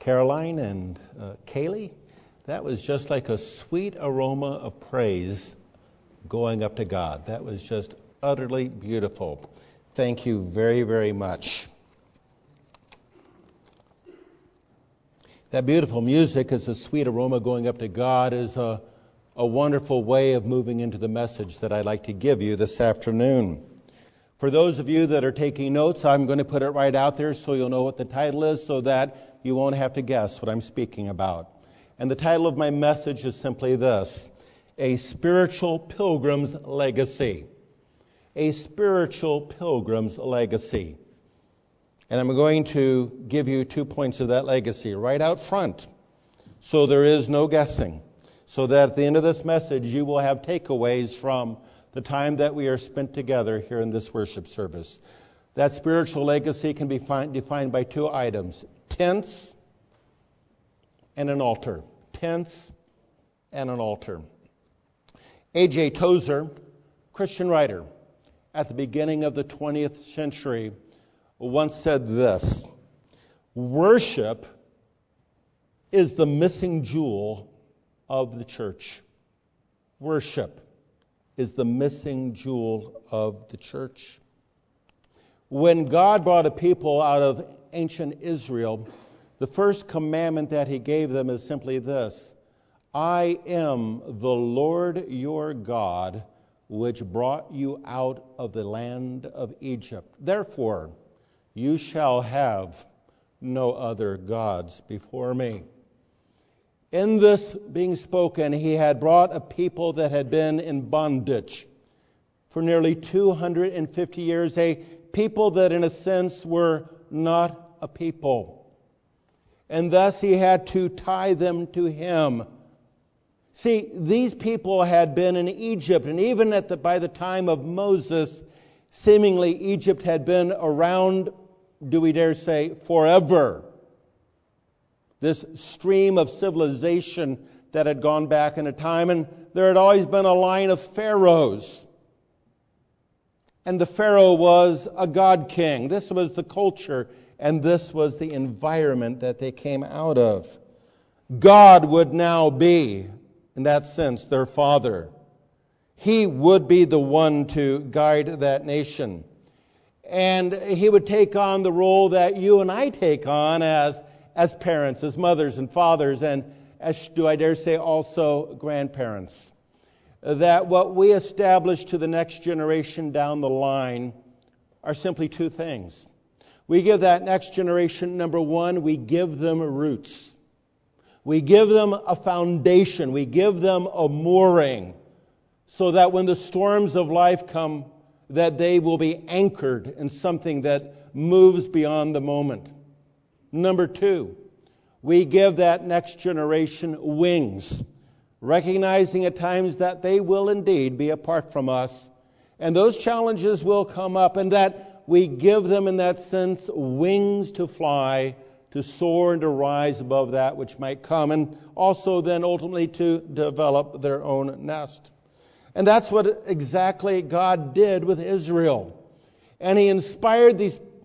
Caroline and Kaylee, that was just like a sweet aroma of praise going up to God. That was just utterly beautiful. Thank you very, very much. That beautiful music is a sweet aroma going up to God is a wonderful way of moving into the message that I'd like to give you this afternoon. For those of you that are taking notes, I'm going to put it right out there so you'll know what the title is so that you won't have to guess what I'm speaking about. And the title of my message is simply this: A Spiritual Pilgrim's Legacy. A Spiritual Pilgrim's Legacy. And I'm going to give you 2 points of that legacy right out front, so there is no guessing, so that at the end of this message you will have takeaways from the time that we are spent together here in this worship service. That spiritual legacy can be defined by 2 items: tents and an altar. Tents and an altar. A.J. Tozer, Christian writer, at the beginning of the 20th century, once said this: worship is the missing jewel of the church. Worship is the missing jewel of the church. When God brought a people out of ancient Israel, the first commandment that he gave them is simply this: I am the Lord your God, which brought you out of the land of Egypt. Therefore, you shall have no other gods before me. In this being spoken, he had brought a people that had been in bondage for nearly 250 years, a people that in a sense were not a people. And thus he had to tie them to him. See, these people had been in Egypt, and even by the time of Moses, seemingly Egypt had been around, do we dare say, forever. This stream of civilization that had gone back in a time, and there had always been a line of pharaohs. And the pharaoh was a god king. This was the culture, and this was the environment that they came out of. God would now be, in that sense, their father. He would be the one to guide that nation. And he would take on the role that you and I take on as parents, as mothers and fathers, and as, do I dare say, also grandparents. That what we establish to the next generation down the line are simply 2 things. We give that next generation, number 1, we give them roots. We give them a foundation. We give them a mooring so that when the storms of life come, that they will be anchored in something that moves beyond the moment. Number 2, we give that next generation wings, recognizing at times that they will indeed be apart from us, and those challenges will come up, and that we give them, in that sense, wings to fly, to soar and to rise above that which might come, and also then ultimately to develop their own nest. And that's what exactly God did with Israel. And he inspired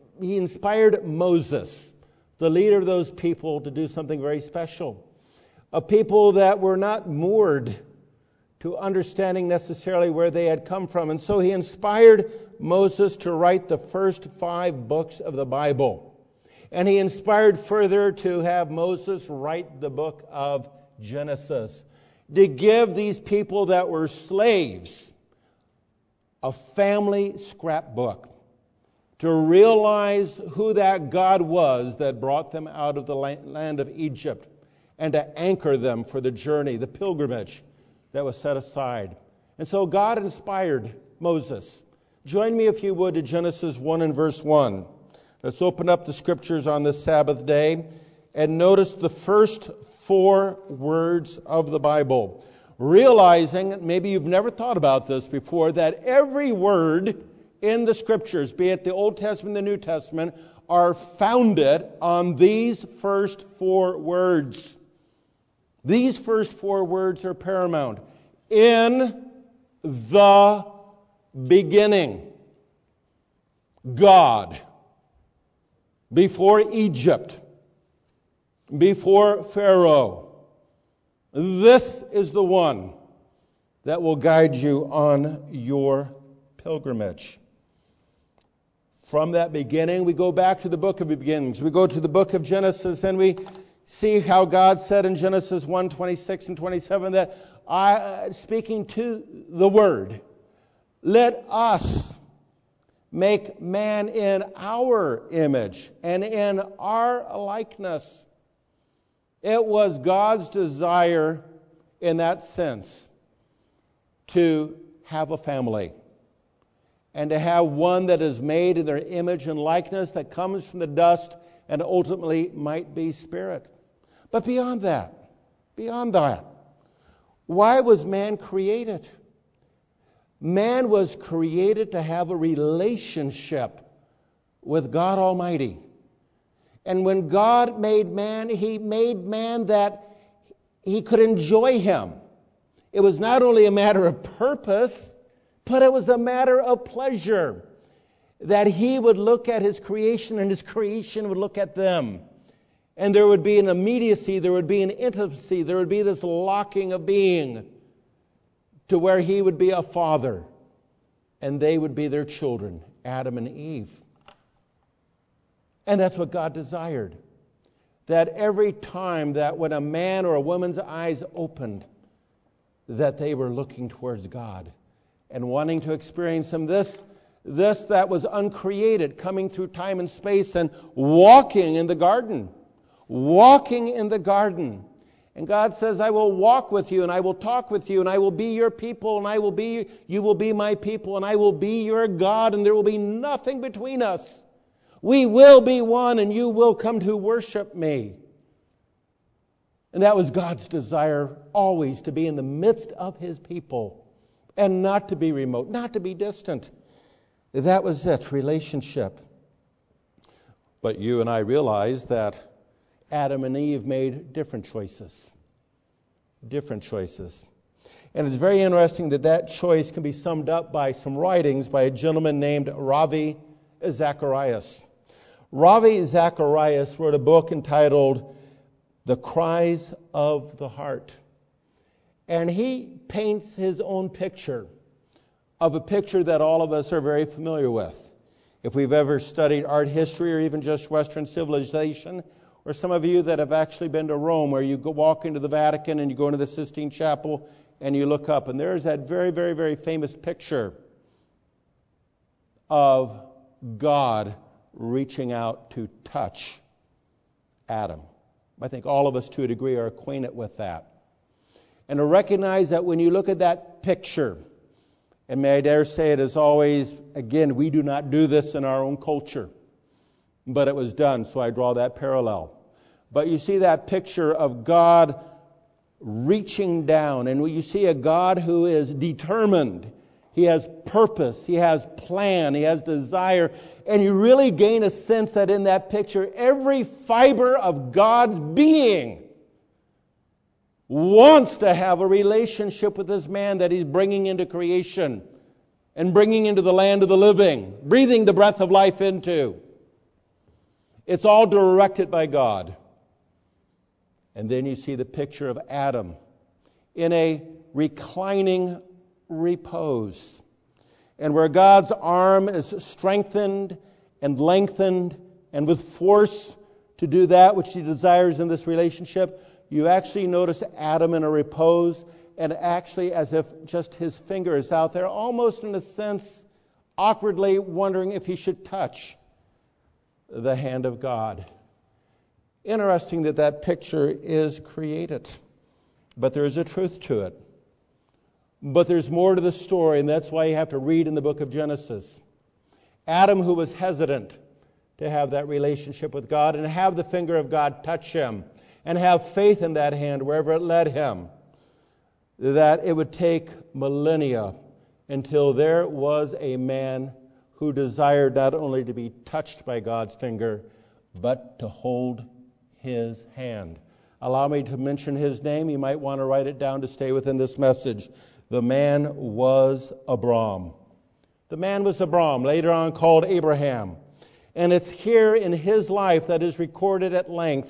Moses, the leader of those people, to do something very special. A people that were not moored to understanding necessarily where they had come from. And so he inspired Moses to write the first 5 books of the Bible. And he inspired further to have Moses write the book of Genesis, to give these people that were slaves a family scrapbook, to realize who that God was that brought them out of the land of Egypt, and to anchor them for the journey, the pilgrimage that was set aside. And so God inspired Moses. Join me, if you would, to Genesis 1 and verse 1. Let's open up the scriptures on this Sabbath day and notice the first 4 words of the Bible. Realizing, maybe you've never thought about this before, that every word in the scriptures, be it the Old Testament and the New Testament, are founded on these first 4 words. These first 4 words are paramount. In the beginning, God. Before Egypt, before Pharaoh, this is the one that will guide you on your pilgrimage. From that beginning, we go back to the book of beginnings. We go to the book of Genesis, and we see how God said in Genesis 1:26 and 27 that speaking to the Word, let us make man in our image and in our likeness. It was God's desire in that sense to have a family and to have one that is made in their image and likeness, that comes from the dust and ultimately might be spirit. But beyond that, why was man created? Man was created to have a relationship with God Almighty. And when God made man, He made man that he could enjoy Him. It was not only a matter of purpose, but it was a matter of pleasure. That He would look at His creation and His creation would look at them. And there would be an immediacy, there would be an intimacy, there would be this locking of being to where He would be a father and they would be their children, Adam and Eve. And that's what God desired. That every time that when a man or a woman's eyes opened, that they were looking towards God and wanting to experience Him. This that was uncreated, coming through time and space and walking in the garden. Walking in the garden. And God says, I will walk with you and I will talk with you and I will be your people and you will be my people and I will be your God and there will be nothing between us. We will be one and you will come to worship me. And that was God's desire always, to be in the midst of His people and not to be remote, not to be distant. That was it, relationship. But you and I realize that Adam and Eve made different choices. Different choices. And it's very interesting that choice can be summed up by some writings by a gentleman named Ravi Zacharias. Ravi Zacharias wrote a book entitled The Cries of the Heart. And he paints his own picture of a picture that all of us are very familiar with. If we've ever studied art history or even just Western civilization, or some of you that have actually been to Rome, where you go walk into the Vatican and you go into the Sistine Chapel and you look up, and there's that very, very, very famous picture of God reaching out to touch Adam. I think all of us to a degree are acquainted with that. And to recognize that when you look at that picture, and may I dare say it is always, again, we do not do this in our own culture, but it was done, so I draw that parallel. But you see that picture of God reaching down, and you see a God who is determined. He has purpose, He has plan, He has desire, and you really gain a sense that in that picture, every fiber of God's being wants to have a relationship with this man that He's bringing into creation and bringing into the land of the living, breathing the breath of life into. It's all directed by God. And then you see the picture of Adam in a reclining repose. And where God's arm is strengthened and lengthened and with force to do that which He desires in this relationship, you actually notice Adam in a repose, and actually as if just his finger is out there, almost in a sense, awkwardly wondering if he should touch the hand of God. Interesting that picture is created, but there is a truth to it. But there's more to the story, and that's why you have to read in the book of Genesis. Adam, who was hesitant to have that relationship with God and have the finger of God touch him and have faith in that hand wherever it led him, that it would take millennia until there was a man who desired not only to be touched by God's finger, but to hold His hand. Allow me to mention his name. You might want to write it down to stay within this message. The man was Abram. The man was Abram, later on called Abraham. And it's here in his life that is recorded at length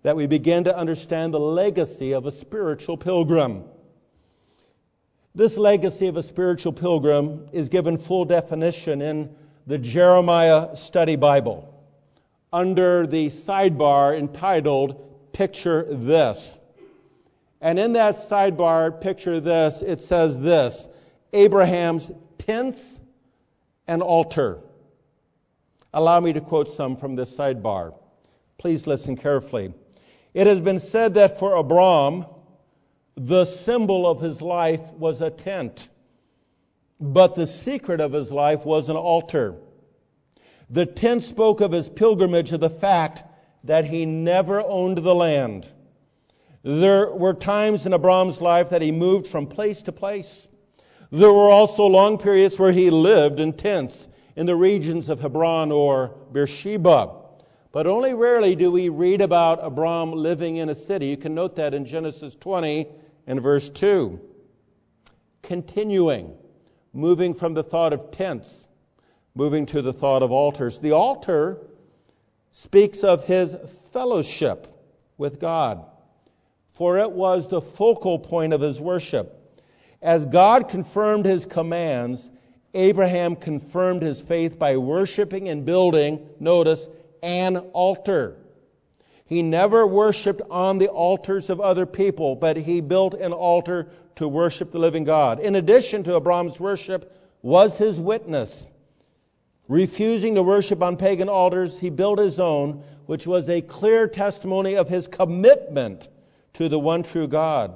that we begin to understand the legacy of a spiritual pilgrim. This legacy of a spiritual pilgrim is given full definition in the Jeremiah Study Bible under the sidebar entitled Picture This. And in that sidebar, Picture This, it says this: Abraham's tents and altar. Allow me to quote some from this sidebar. Please listen carefully. It has been said that for Abram, the symbol of his life was a tent, but the secret of his life was an altar. The tent spoke of his pilgrimage, of the fact that he never owned the land. There were times in Abram's life that he moved from place to place. There were also long periods where he lived in tents in the regions of Hebron or Beersheba. But only rarely do we read about Abram living in a city. You can note that in Genesis 20 and verse 2. Continuing, moving from the thought of tents, moving to the thought of altars. The altar speaks of his fellowship with God, for it was the focal point of his worship. As God confirmed his commands, Abraham confirmed his faith by worshiping and building, notice, an altar. He never worshipped on the altars of other people, but he built an altar to worship the living God. In addition to Abram's worship was his witness. Refusing to worship on pagan altars, he built his own, which was a clear testimony of his commitment to the one true God.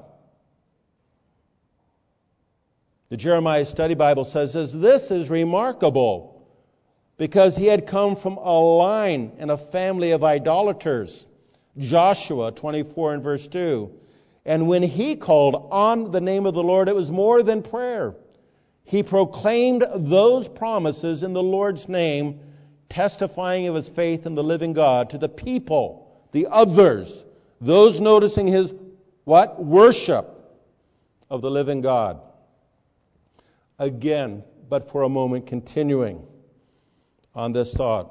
The Jeremiah Study Bible says this is remarkable because he had come from a line and a family of idolaters. Joshua 24 and verse 2. And when he called on the name of the Lord, it was more than prayer. He proclaimed those promises in the Lord's name, testifying of his faith in the living God to the people, the others, those noticing his what? Worship of the living God. Again, but for a moment, continuing on this thought.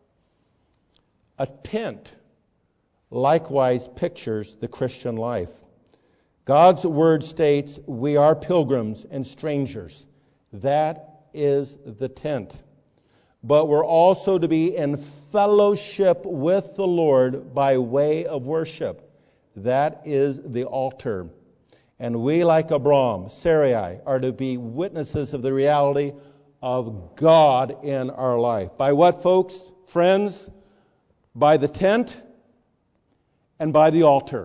A tent likewise pictures the Christian life. God's word states, we are pilgrims and strangers. That is the tent. But we're also to be in fellowship with the Lord by way of worship. That is the altar. And we, like Abram, Sarai, are to be witnesses of the reality of God in our life. By what, folks? Friends? By the tent and by the altar.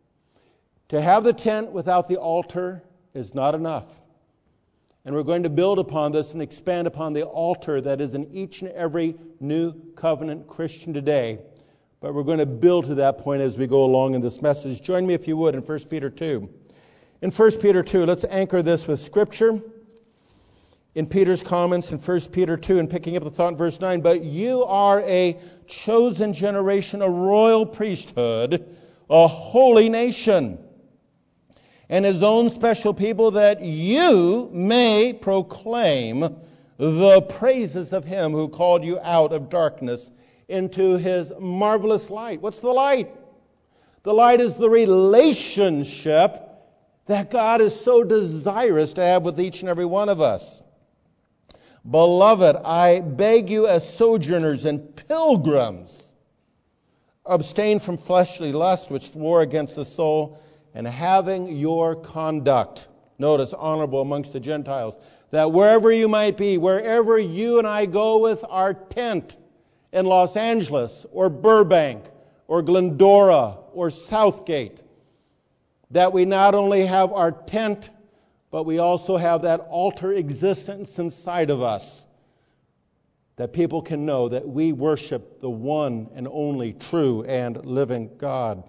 To have the tent without the altar is not enough. And we're going to build upon this and expand upon the altar that is in each and every new covenant Christian today. But we're going to build to that point as we go along in this message. Join me, if you would, in 1 Peter 2. In 1 Peter 2, let's anchor this with Scripture. In Peter's comments in 1 Peter 2, and picking up the thought in verse 9, but you are a chosen generation, a royal priesthood, a holy nation, and his own special people, that you may proclaim the praises of him who called you out of darkness into his marvelous light. What's the light? The light is the relationship that God is so desirous to have with each and every one of us. Beloved, I beg you as sojourners and pilgrims, abstain from fleshly lust which war against the soul, and having your conduct, notice, honorable amongst the Gentiles, that wherever you might be, wherever you and I go with our tent in Los Angeles or Burbank or Glendora or Southgate, that we not only have our tent, but we also have that altar existence inside of us, that people can know that we worship the one and only true and living God.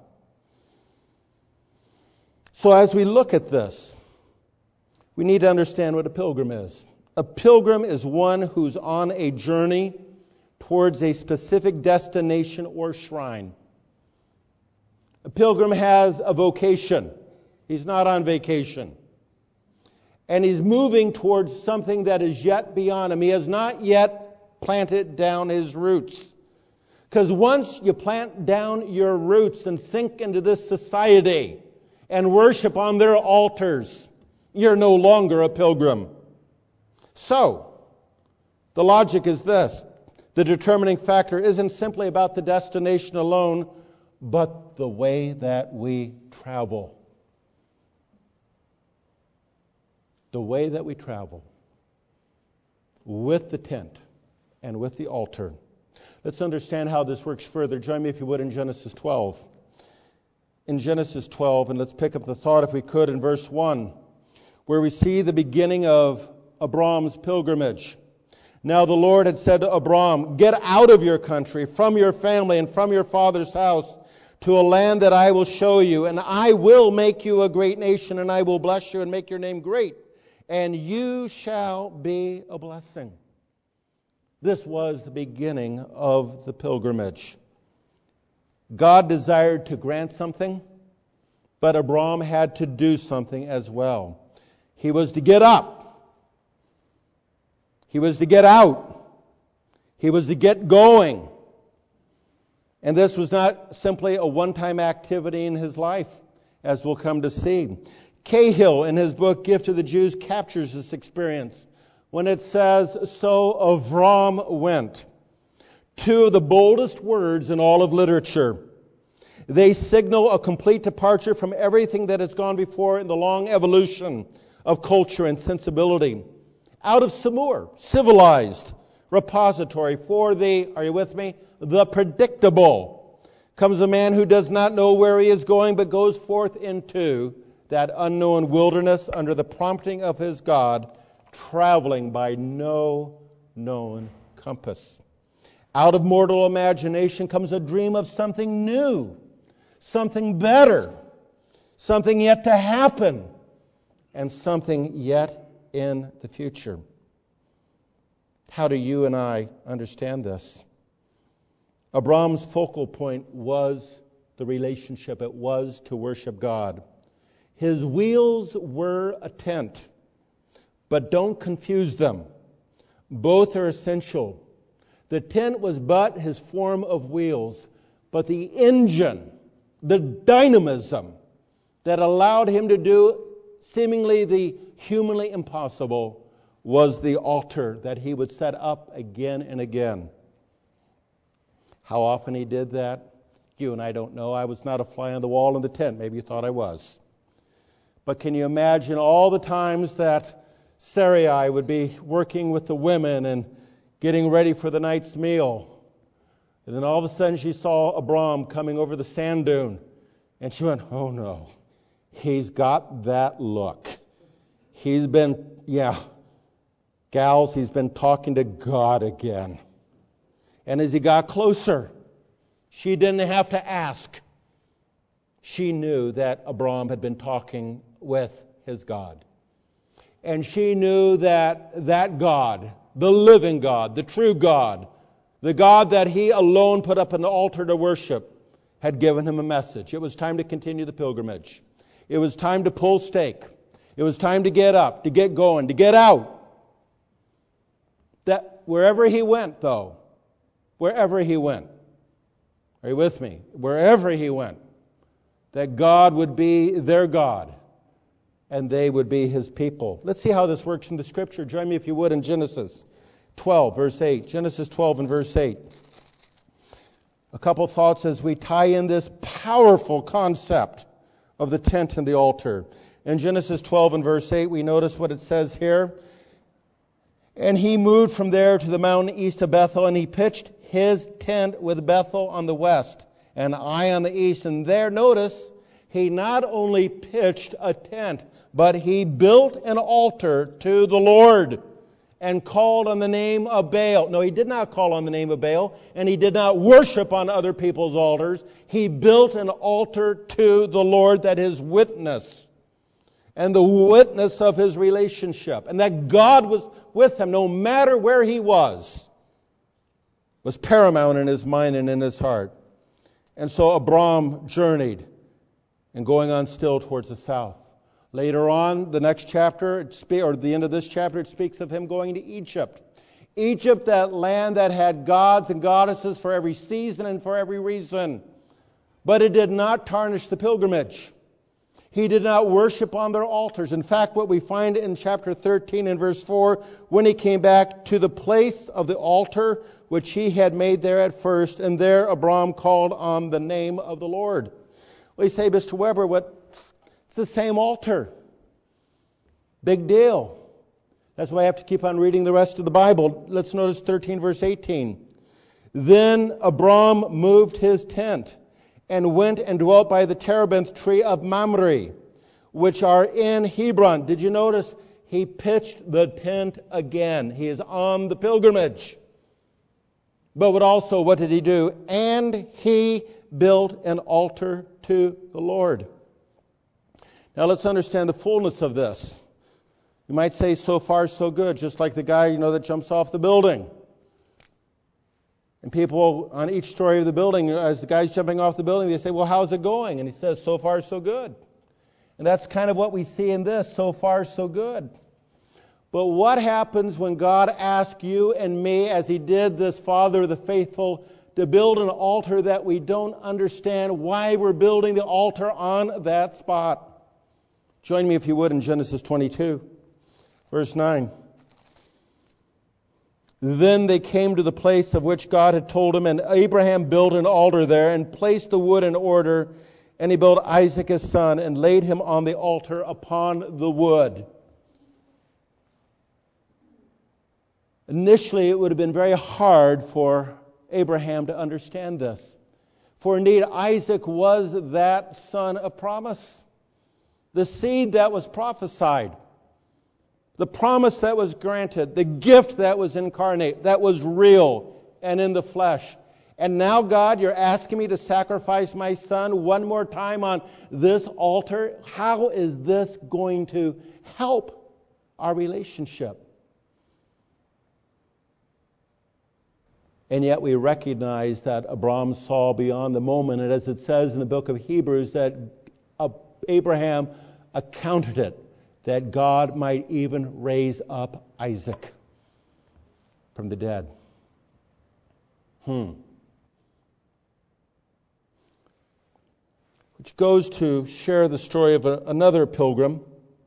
So as we look at this, we need to understand what a pilgrim is. A pilgrim is one who's on a journey towards a specific destination or shrine. A pilgrim has a vocation. He's not on vacation. And he's moving towards something that is yet beyond him. He has not yet planted down his roots. Because once you plant down your roots and sink into this society and worship on their altars, you're no longer a pilgrim. So, the logic is this. The determining factor isn't simply about the destination alone, but the way that we travel. The way that we travel with the tent and with the altar. Let's understand how this works further. Join me, if you would, in Genesis 12. In Genesis 12, and let's pick up the thought, if we could, in verse 1, where we see the beginning of Abram's pilgrimage. Now the Lord had said to Abram, "Get out of your country, from your family, and from your father's house, to a land that I will show you, and I will make you a great nation, and I will bless you and make your name great, and you shall be a blessing." This was the beginning of the pilgrimage. God desired to grant something, but Abram had to do something as well. He was to get up. He was to get out. He was to get going. And this was not simply a one-time activity in his life, as we'll come to see. Cahill, in his book Gift to the Jews, captures this experience when it says, "So Avram went." Two of the boldest words in all of literature. They signal a complete departure from everything that has gone before in the long evolution of culture and sensibility. Out of Samur, civilized repository for the, are you with me, the predictable, comes a man who does not know where he is going, but goes forth into that unknown wilderness under the prompting of his God, traveling by no known compass. Out of mortal imagination comes a dream of something new, something better, something yet to happen, and something yet in the future. How do you and I understand this? Abram's focal point was the relationship. It was to worship God. His wheels were a tent, but don't confuse them. Both are essential. The tent was but his form of wheels, but the engine, the dynamism that allowed him to do seemingly the humanly impossible was the altar that he would set up again and again. How often he did that, you and I don't know. I was not a fly on the wall in the tent. Maybe you thought I was. But can you imagine all the times that Sarai would be working with the women and getting ready for the night's meal. And then all of a sudden she saw Abram coming over the sand dune. And she went, "Oh no, he's got that look. He's been, gals, he's been talking to God again." And as he got closer, she didn't have to ask. She knew that Abram had been talking with his God. And she knew that that God, the living God, the true God, the God that he alone put up an altar to worship, had given him a message. It was time to continue the pilgrimage. It was time to pull stake. It was time to get up, to get going, to get out. That wherever he went, though, wherever he went, are you with me? Wherever he went, that God would be their God and they would be his people. Let's see how this works in the Scripture. Join me, if you would, in Genesis 12, verse 8. Genesis 12 and verse 8. A couple thoughts as we tie in this powerful concept of the tent and the altar. In Genesis 12 and verse 8, we notice what it says here. "And he moved from there to the mountain east of Bethel, and he pitched his tent with Bethel on the west and Ai on the east." And there, notice, he not only pitched a tent, but he built an altar to the Lord and called on the name of Baal. No, he did not call on the name of Baal, and he did not worship on other people's altars. He built an altar to the Lord, that his witness and the witness of his relationship, and that God was with him no matter where he was paramount in his mind and in his heart. And so Abram journeyed, and going on still towards the south. Later on, the next chapter, or the end of this chapter, it speaks of him going to Egypt. Egypt, that land that had gods and goddesses for every season and for every reason. But it did not tarnish the pilgrimage. He did not worship on their altars. In fact, what we find in chapter 13 and verse 4, when he came back to the place of the altar which he had made there at first, and there Abram called on the name of the Lord. Well, you say, Mr. Weber, it's the same altar. Big deal. That's why I have to keep on reading the rest of the Bible. Let's notice 13 verse 18. Then Abram moved his tent and went and dwelt by the terebinth tree of Mamre, which are in Hebron. Did you notice? He pitched the tent again. He is on the pilgrimage. But what did he do? And he built an altar to the Lord. Now let's understand the fullness of this. You might say, so far so good, just like the guy, that jumps off the building. And people on each story of the building, as the guy's jumping off the building, they say, well, how's it going? And he says, so far so good. And that's kind of what we see in this, so far so good. But what happens when God asks you and me, as he did this father of the faithful, to build an altar that we don't understand why we're building the altar on that spot? Join me, if you would, in Genesis 22, verse 9. Then they came to the place of which God had told him, and Abraham built an altar there and placed the wood in order, and he built Isaac his son and laid him on the altar upon the wood. Initially, it would have been very hard for Abraham to understand this. For indeed, Isaac was that son of promise. The seed that was prophesied. The promise that was granted, the gift that was incarnate, that was real and in the flesh. And now, God, you're asking me to sacrifice my son one more time on this altar. How is this going to help our relationship? And yet we recognize that Abram saw beyond the moment, and as it says in the book of Hebrews, that Abraham accounted it, that God might even raise up Isaac from the dead. Which goes to share the story of another pilgrim,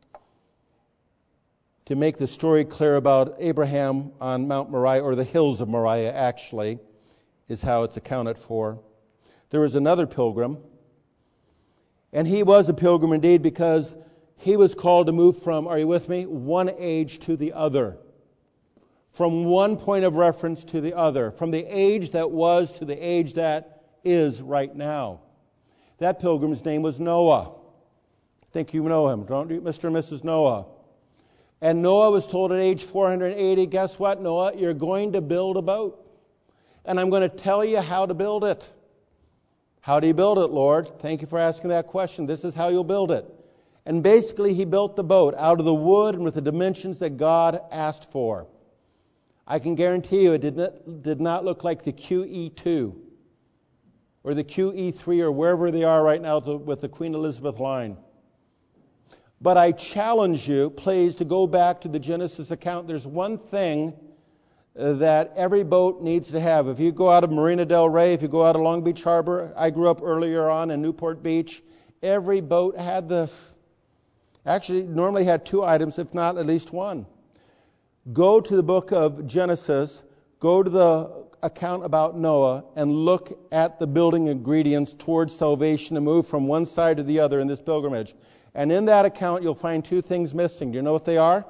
to make the story clear about Abraham on Mount Moriah, or the hills of Moriah, actually, is how it's accounted for. There was another pilgrim, and he was a pilgrim indeed because he was called to move from, are you with me, one age to the other. From one point of reference to the other. From the age that was to the age that is right now. That pilgrim's name was Noah. I think you know him, don't you, Mr. and Mrs. Noah? And Noah was told at age 480, guess what, Noah? You're going to build a boat. And I'm going to tell you how to build it. How do you build it, Lord? Thank you for asking that question. This is how you'll build it. And basically, he built the boat out of the wood and with the dimensions that God asked for. I can guarantee you it did not look like the QE2 or the QE3 or wherever they are right now with the Queen Elizabeth line. But I challenge you, please, to go back to the Genesis account. There's one thing that every boat needs to have. If you go out of Marina del Rey, if you go out of Long Beach Harbor, I grew up earlier on in Newport Beach, every boat had this. Actually, normally had two items, if not at least one. Go to the book of Genesis, go to the account about Noah, and look at the building ingredients towards salvation to move from one side to the other in this pilgrimage. And in that account, you'll find two things missing. Do you know what they are?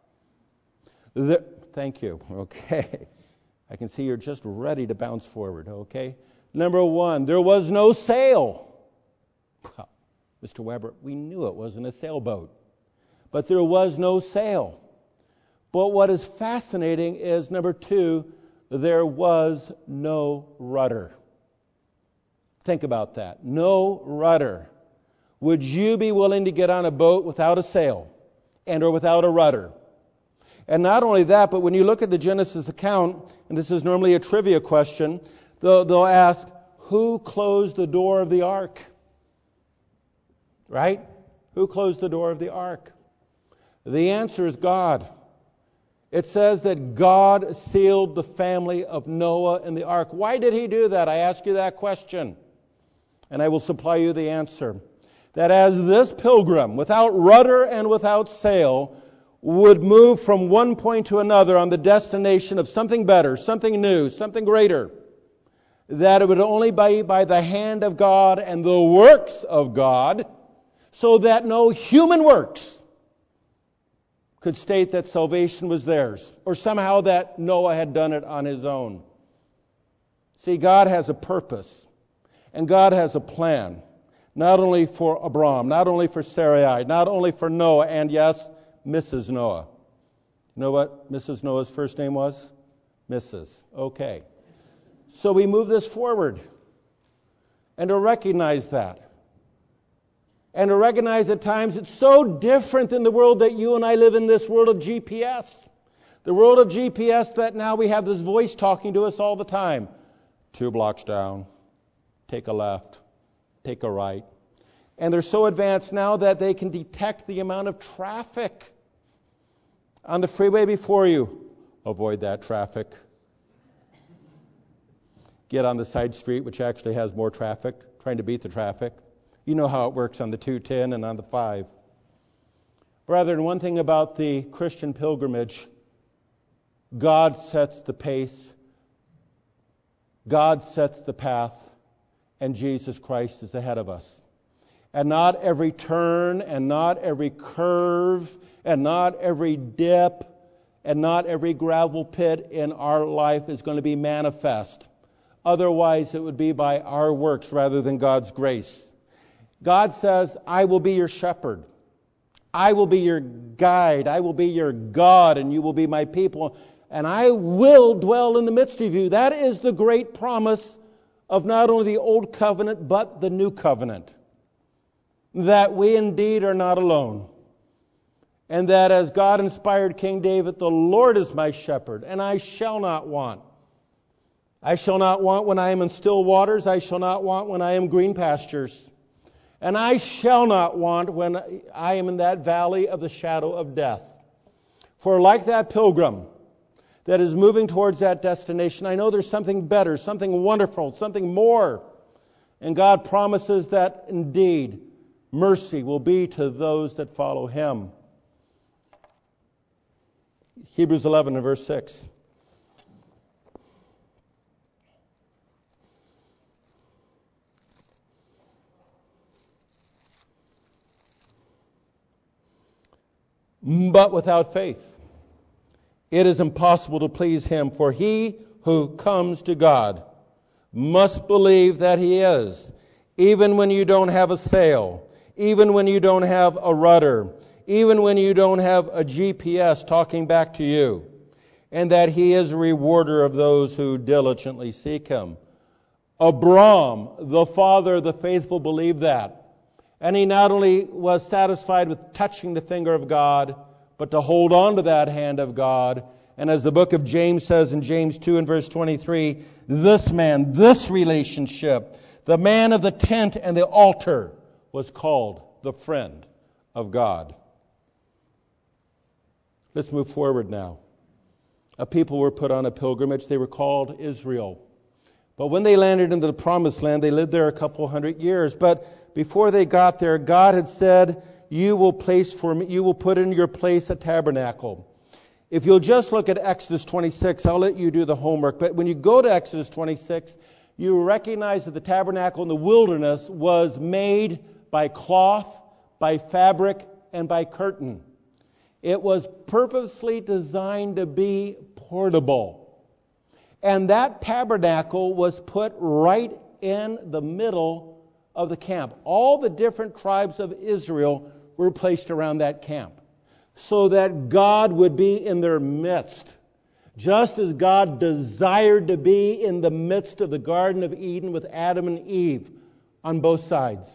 Thank you. Okay. I can see you're just ready to bounce forward. Okay. Number one, there was no sail. Well, Mr. Weber, we knew it wasn't a sailboat. But there was no sail. But what is fascinating is, number two, there was no rudder. Think about that. No rudder. Would you be willing to get on a boat without a sail and or without a rudder? And not only that, but when you look at the Genesis account, and this is normally a trivia question, they'll ask, who closed the door of the ark? Right? Who closed the door of the ark? The answer is God. It says that God sealed the family of Noah in the ark. Why did he do that? I ask you that question, and I will supply you the answer. That as this pilgrim, without rudder and without sail, would move from one point to another on the destination of something better, something new, something greater, that it would only be by the hand of God and the works of God, so that no human works could state that salvation was theirs, or somehow that Noah had done it on his own. See, God has a purpose, and God has a plan, not only for Abram, not only for Sarai, not only for Noah, and yes, Mrs. Noah. You know what Mrs. Noah's first name was? Mrs. Okay. So we move this forward, and to recognize that. And to recognize at times it's so different than the world that you and I live in, this world of GPS. The world of GPS that now we have this voice talking to us all the time. 2 blocks down, take a left, take a right. And they're so advanced now that they can detect the amount of traffic on the freeway before you. Avoid that traffic. Get on the side street, which actually has more traffic, trying to beat the traffic. You know how it works on the 210 and on the 5. Brethren, one thing about the Christian pilgrimage, God sets the pace, God sets the path, and Jesus Christ is ahead of us. And not every turn, and not every curve, and not every dip, and not every gravel pit in our life is going to be manifest. Otherwise, it would be by our works rather than God's grace. God says, I will be your shepherd. I will be your guide. I will be your God, and you will be my people. And I will dwell in the midst of you. That is the great promise of not only the old covenant, but the new covenant. That we indeed are not alone. And that as God inspired King David, the Lord is my shepherd, and I shall not want. I shall not want when I am in still waters. I shall not want when I am green pastures. And I shall not want when I am in that valley of the shadow of death. For like that pilgrim that is moving towards that destination, I know there's something better, something wonderful, something more. And God promises that indeed mercy will be to those that follow Him. Hebrews 11 and verse 6. But without faith, it is impossible to please Him. For he who comes to God must believe that He is, even when you don't have a sail, even when you don't have a rudder, even when you don't have a GPS talking back to you, and that He is a rewarder of those who diligently seek Him. Abram, the father of the faithful, believed that. And he not only was satisfied with touching the finger of God, but to hold on to that hand of God. And as the book of James says in James 2 and verse 23, this man, this relationship, the man of the tent and the altar, was called the friend of God. Let's move forward now. A people were put on a pilgrimage. They were called Israel. But when they landed into the promised land, they lived there a couple hundred years. But before they got there, God had said, you will put in your place a tabernacle. If you'll just look at Exodus 26, I'll let you do the homework. But when you go to Exodus 26, you recognize that the tabernacle in the wilderness was made by cloth, by fabric, and by curtain. It was purposely designed to be portable. And that tabernacle was put right in the middle of the camp. All the different tribes of Israel were placed around that camp so that God would be in their midst. Just as God desired to be in the midst of the Garden of Eden with Adam and Eve on both sides.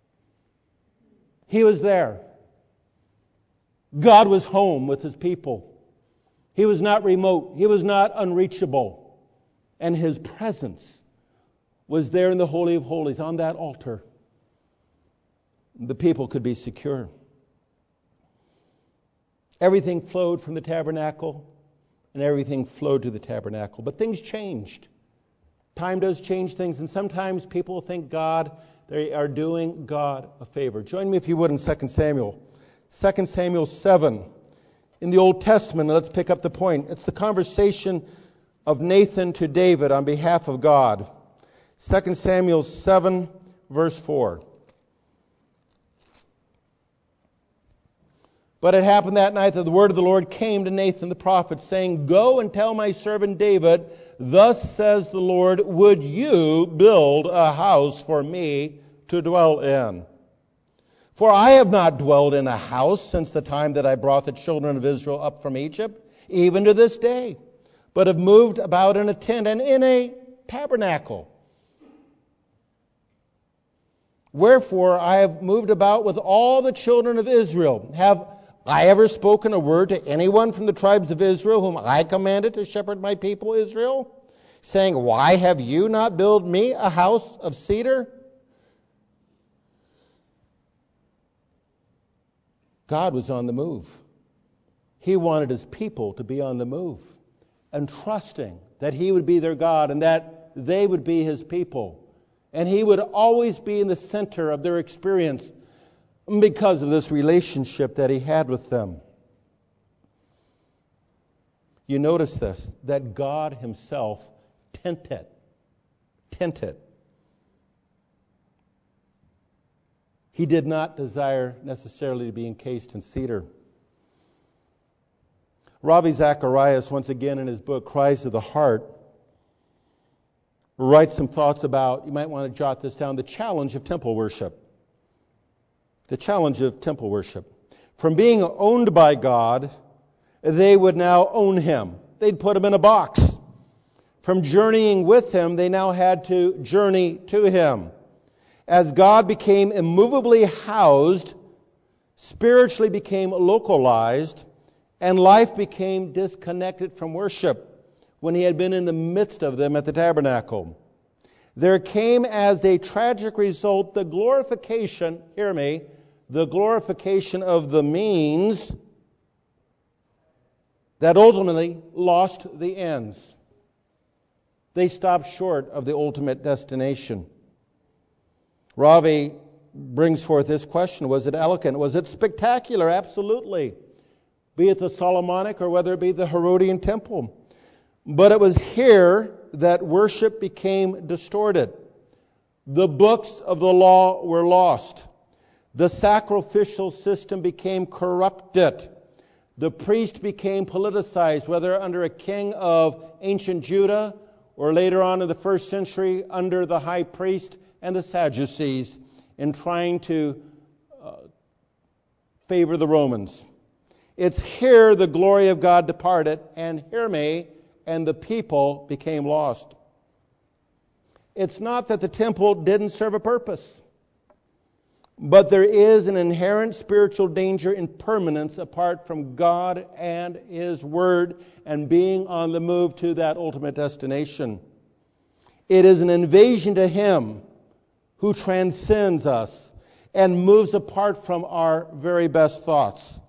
He was there. God was home with His people. He was not remote. He was not unreachable. And His presence was there in the Holy of Holies on that altar. The people could be secure. Everything flowed from the tabernacle. and everything flowed to the tabernacle. But things changed. Time does change things, and sometimes people think they are doing God a favor. Join me if you would in 2 Samuel. 2 Samuel 7. In the Old Testament, let's pick up the point. It's the conversation of Nathan to David on behalf of God. 2 Samuel 7, verse 4. But it happened that night that the word of the Lord came to Nathan the prophet, saying, Go and tell my servant David, Thus says the Lord, Would you build a house for me to dwell in? For I have not dwelled in a house since the time that I brought the children of Israel up from Egypt, even to this day, but have moved about in a tent and in a tabernacle. Wherefore I have moved about with all the children of Israel. Have I ever spoken a word to anyone from the tribes of Israel, whom I commanded to shepherd my people Israel, saying, Why have you not built me a house of cedar? God was on the move. He wanted his people to be on the move and trusting that he would be their God and that they would be his people. And he would always be in the center of their experience because of this relationship that he had with them. You notice this, that God himself tented. He did not desire necessarily to be encased in cedar. Ravi Zacharias, once again in his book, Cries of the Heart, writes some thoughts about, you might want to jot this down, the challenge of temple worship. The challenge of temple worship. From being owned by God, they would now own him. They'd put him in a box. From journeying with him, they now had to journey to him. As God became immovably housed, spiritually became localized, and life became disconnected from worship when he had been in the midst of them at the tabernacle. There came as a tragic result the glorification, hear me, the glorification of the means that ultimately lost the ends. They stopped short of the ultimate destination. Ravi brings forth this question. Was it elegant? Was it spectacular? Absolutely. Be it the Solomonic or whether it be the Herodian temple. But it was here that worship became distorted. The books of the law were lost. The sacrificial system became corrupted. The priest became politicized, whether under a king of ancient Judah or later on in the first century under the high priest and the Sadducees in trying to favor the Romans. It's here the glory of God departed, and hear me, and the people became lost. It's not that the temple didn't serve a purpose, but there is an inherent spiritual danger in permanence apart from God and his word and being on the move to that ultimate destination. It is an invasion to him who transcends us and moves apart from our very best thoughts.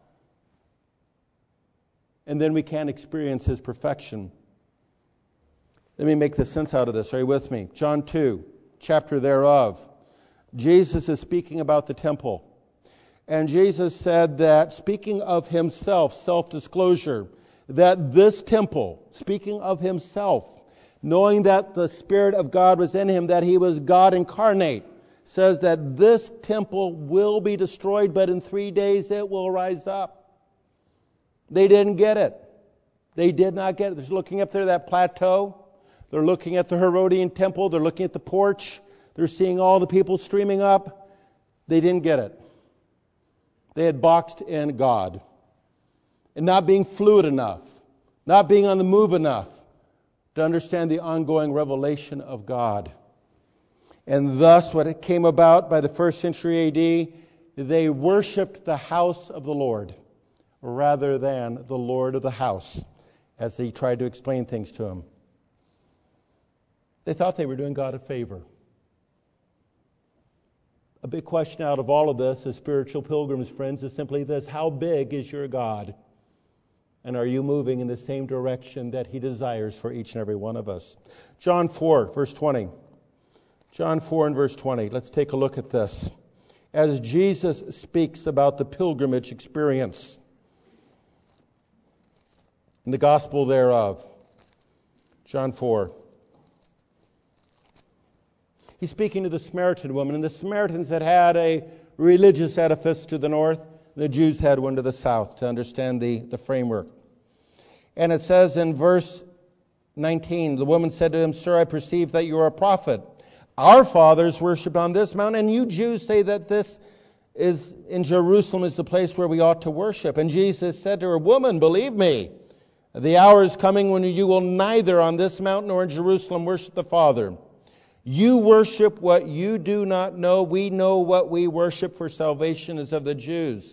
And then we can't experience his perfection. Let me make the sense out of this. Are you with me? John 2, chapter thereof. Jesus is speaking about the temple. And Jesus said that, speaking of himself, self-disclosure, that this temple, speaking of himself, knowing that the Spirit of God was in him, that he was God incarnate, says that this temple will be destroyed, but in 3 days it will rise up. They didn't get it. They did not get it. They're looking up there, that plateau. They're looking at the Herodian temple. They're looking at the porch. They're seeing all the people streaming up. They didn't get it. They had boxed in God. And not being fluid enough, not being on the move enough to understand the ongoing revelation of God. And thus, what it came about by the first century A.D., they worshipped the house of the Lord rather than the Lord of the house, as he tried to explain things to him. They thought they were doing God a favor. A big question out of all of this as spiritual pilgrims, friends, is simply this: how big is your God? And are you moving in the same direction that He desires for each and every one of us? John 4, verse 20. John 4 and verse 20. Let's take a look at this. As Jesus speaks about the pilgrimage experience and the gospel thereof. John 4. He's speaking to the Samaritan woman, and the Samaritans had a religious edifice to the north. The Jews had one to the south, to understand the framework. And it says in verse 19, the woman said to him, Sir, I perceive that you are a prophet. Our fathers worshipped on this mountain, and you Jews say that this is in Jerusalem is the place where we ought to worship. And Jesus said to her, Woman, believe me, the hour is coming when you will neither on this mountain nor in Jerusalem worship the Father. You worship what you do not know. We know what we worship, for salvation is of the Jews.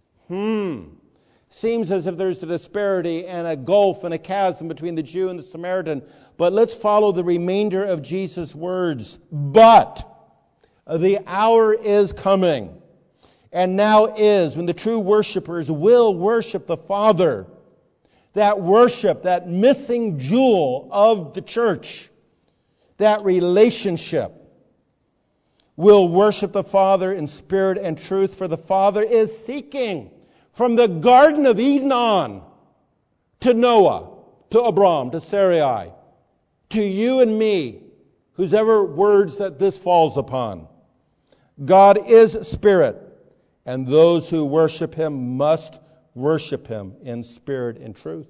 Seems as if there's a disparity and a gulf and a chasm between the Jew and the Samaritan. But let's follow the remainder of Jesus' words. But the hour is coming, and now is, when the true worshipers will worship the Father. That worship, that missing jewel of the church, that relationship, will worship the Father in spirit and truth, for the Father is seeking from the Garden of Eden on to Noah, to Abram, to Sarai, to you and me, whosever words that this falls upon. God is spirit, and those who worship Him must worship Him in spirit and truth.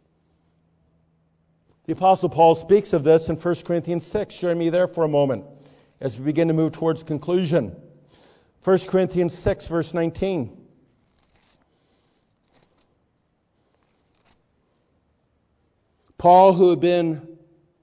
The Apostle Paul speaks of this in 1 Corinthians 6. Join me there for a moment as we begin to move towards conclusion. 1 Corinthians 6, verse 19. Paul, who had been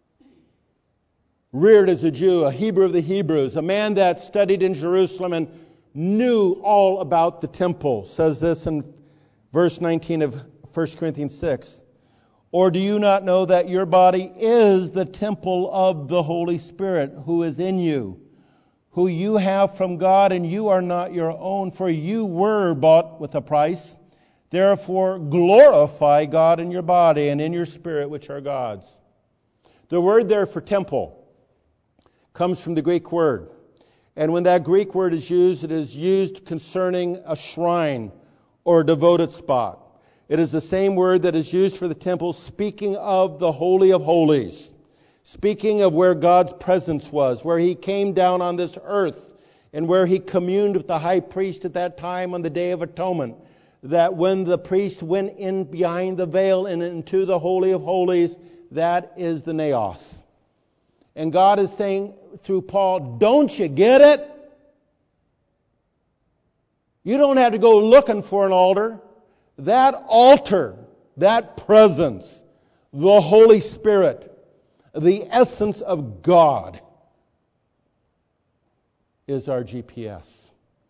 reared as a Jew, a Hebrew of the Hebrews, a man that studied in Jerusalem and knew all about the temple, says this in verse 19 of 1 Corinthians 6. Or do you not know that your body is the temple of the Holy Spirit who is in you, who you have from God, and you are not your own, for you were bought with a price. Therefore glorify God in your body and in your spirit, which are God's. The word there for temple comes from the Greek word. And when that Greek word is used, it is used concerning a shrine or a devoted spot. It is the same word that is used for the temple, speaking of the Holy of Holies, speaking of where God's presence was, where He came down on this earth, and where He communed with the high priest at that time on the Day of Atonement. That when the priest went in behind the veil and into the Holy of Holies, that is the naos. And God is saying through Paul, don't you get it? You don't have to go looking for an altar. That altar, that presence, the Holy Spirit, the essence of God, is our GPS.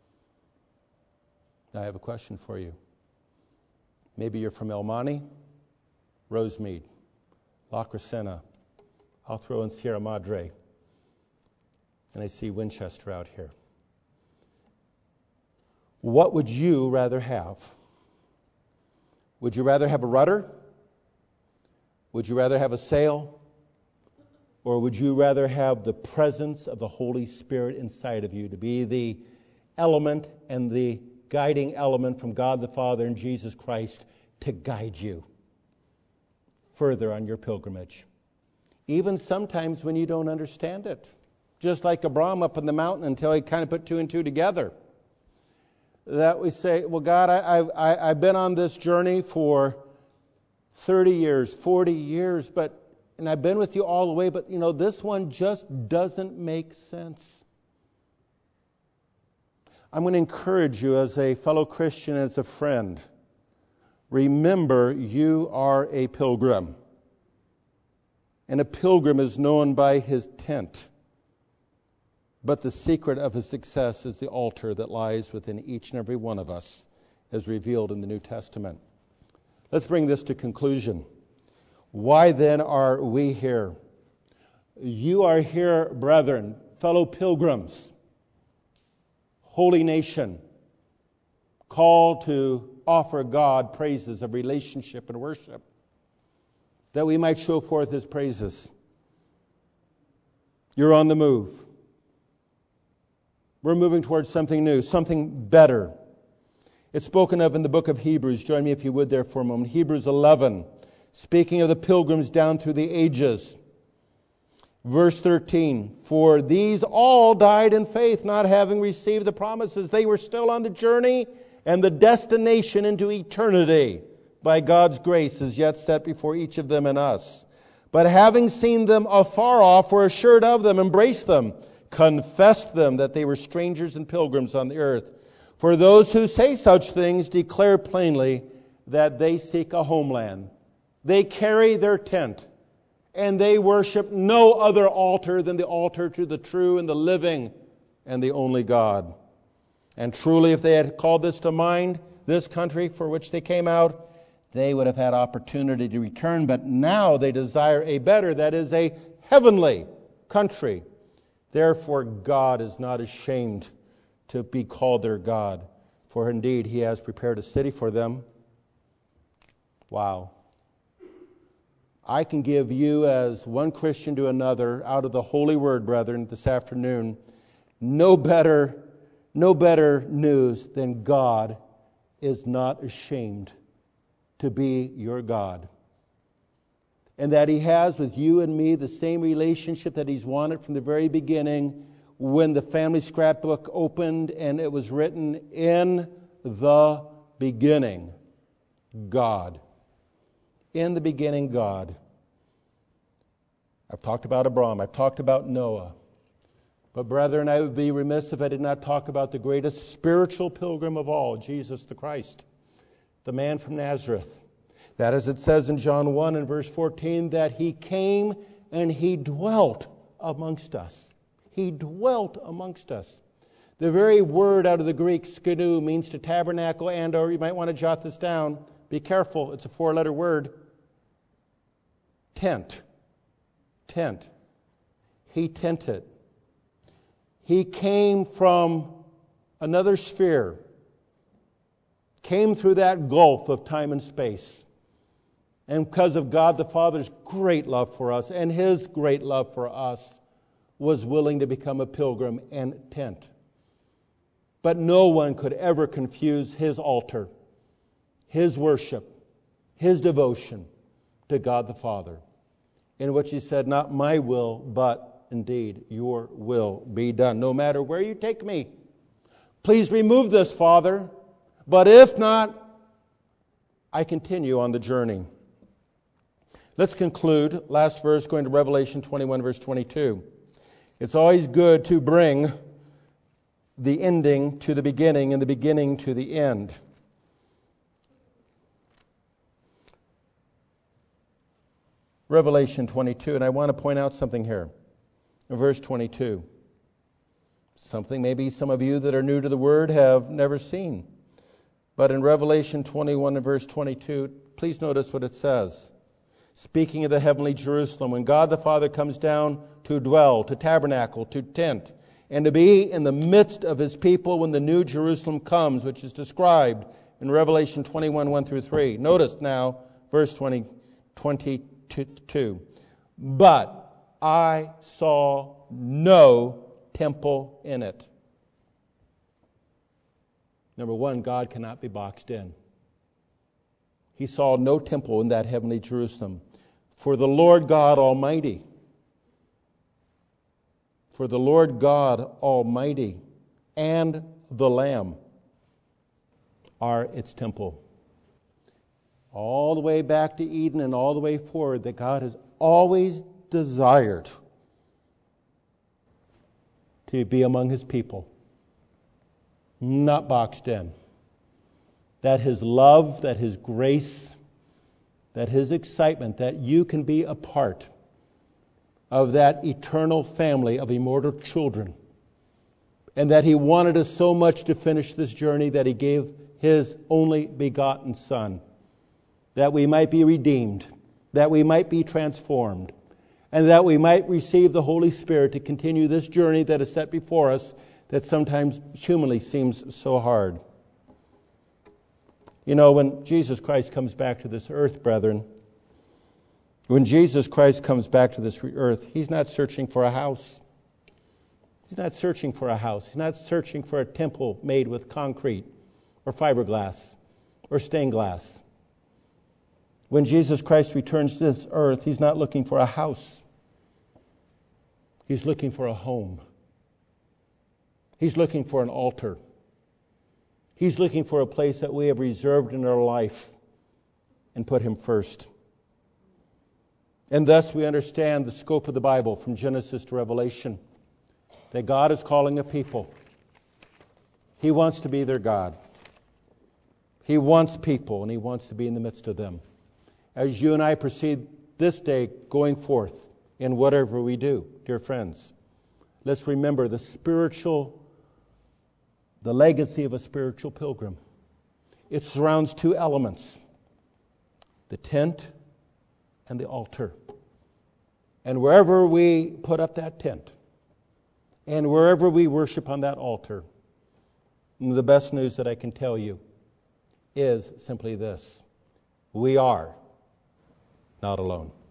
Now I have a question for you. Maybe you're from El Monte, Rosemead, La Crescenta. I'll throw in Sierra Madre. And I see Winchester out here. What would you rather have? Would you rather have a rudder? Would you rather have a sail? Or would you rather have the presence of the Holy Spirit inside of you to be the element and the guiding element from God the Father and Jesus Christ to guide you further on your pilgrimage? Even sometimes when you don't understand it. Just like Abram up in the mountain until he kind of put two and two together. That we say, well, God, I've been on this journey for 30 years, 40 years, and I've been with you all the way, but this one just doesn't make sense. I'm going to encourage you as a fellow Christian, as a friend. Remember, you are a pilgrim. And a pilgrim is known by his tent. But the secret of his success is the altar that lies within each and every one of us, as revealed in the New Testament. Let's bring this to conclusion. Why then are we here? You are here, brethren, fellow pilgrims, holy nation, called to offer God praises of relationship and worship, that we might show forth His praises. You're on the move. We're moving towards something new, something better. It's spoken of in the book of Hebrews. Join me if you would there for a moment. Hebrews 11, speaking of the pilgrims down through the ages. Verse 13, for these all died in faith, not having received the promises. They were still on the journey, and the destination into eternity by God's grace is yet set before each of them and us. But having seen them afar off, were assured of them, embraced them, confessed them that they were strangers and pilgrims on the earth. For those who say such things declare plainly that they seek a homeland. They carry their tent, and they worship no other altar than the altar to the true and the living and the only God. And truly, if they had called this to mind, this country for which they came out, they would have had opportunity to return. But now they desire a better, that is, a heavenly country. Therefore, God is not ashamed to be called their God, for indeed He has prepared a city for them. Wow. I can give you, as one Christian to another, out of the Holy Word, brethren, this afternoon, no better news than God is not ashamed to be your God. And that He has with you and me the same relationship that He's wanted from the very beginning, when the family scrapbook opened and it was written, in the beginning, God. In the beginning, God. I've talked about Abraham. I've talked about Noah. But brethren, I would be remiss if I did not talk about the greatest spiritual pilgrim of all, Jesus the Christ, the man from Nazareth. That, as it says in John 1 and verse 14, that He came and He dwelt amongst us. He dwelt amongst us. The very word out of the Greek, skidoo, means to tabernacle, and, or you might want to jot this down. Be careful, it's a 4-letter word. Tent. Tent. He tented. He came from another sphere. Came through that gulf of time and space. And because of God the Father's great love for us and His great love for us, was willing to become a pilgrim and tent. But no one could ever confuse His altar, His worship, His devotion to God the Father, in which He said, not my will, but indeed your will be done. No matter where you take me, please remove this, Father. But if not, I continue on the journey. Let's conclude. Last verse, going to Revelation 21, verse 22. It's always good to bring the ending to the beginning and the beginning to the end. Revelation 22, and I want to point out something here. In verse 22. Something maybe some of you that are new to the Word have never seen. But in Revelation 21 and verse 22, please notice what it says. Speaking of the heavenly Jerusalem, when God the Father comes down to dwell, to tabernacle, to tent, and to be in the midst of His people when the new Jerusalem comes, which is described in Revelation 21, 1 through 3. Notice now, verse 22. But I saw no temple in it. Number one, God cannot be boxed in. He saw no temple in that heavenly Jerusalem. For the Lord God Almighty, and the Lamb are its temple. All the way back to Eden and all the way forward, that God has always desired to be among His people, not boxed in. That His love, that His grace, that His excitement, that you can be a part of that eternal family of immortal children. And that He wanted us so much to finish this journey that He gave His only begotten Son, that we might be redeemed, that we might be transformed, and that we might receive the Holy Spirit to continue this journey that is set before us that sometimes humanly seems so hard. You know, when Jesus Christ comes back to this earth, brethren, when Jesus Christ comes back to this earth, He's not searching for a house. He's not searching for a house. He's not searching for a temple made with concrete or fiberglass or stained glass. When Jesus Christ returns to this earth, He's not looking for a house. He's looking for a home. He's looking for an altar. He's looking for a place that we have reserved in our life and put Him first. And thus we understand the scope of the Bible from Genesis to Revelation, that God is calling a people. He wants to be their God. He wants people, and He wants to be in the midst of them. As you and I proceed this day going forth in whatever we do, dear friends, let's remember the legacy of a spiritual pilgrim. It surrounds two elements, the tent and the altar. And wherever we put up that tent, and wherever we worship on that altar, the best news that I can tell you is simply this: we are not alone.